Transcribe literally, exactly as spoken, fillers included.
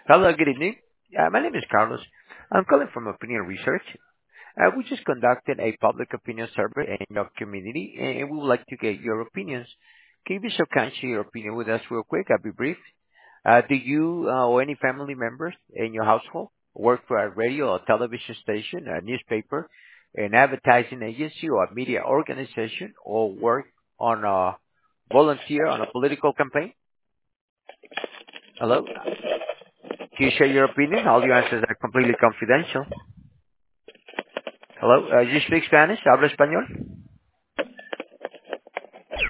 Hello, good evening. Uh, my name is Carlos. I'm calling from Opinion Research. Uh, we just conducted a public opinion survey in your community, and we would like to get your opinions. Can you be so kind to share your opinion with us real quick? I'll be brief. Uh, do you uh, or any family members in your household work for a radio or television station, a newspaper, an advertising agency, or a media organization, or work on a volunteer on a political campaign? Hello? Can you share your opinion? All your answers are completely confidential. Hello, uh, you speak Spanish? ¿Habla español?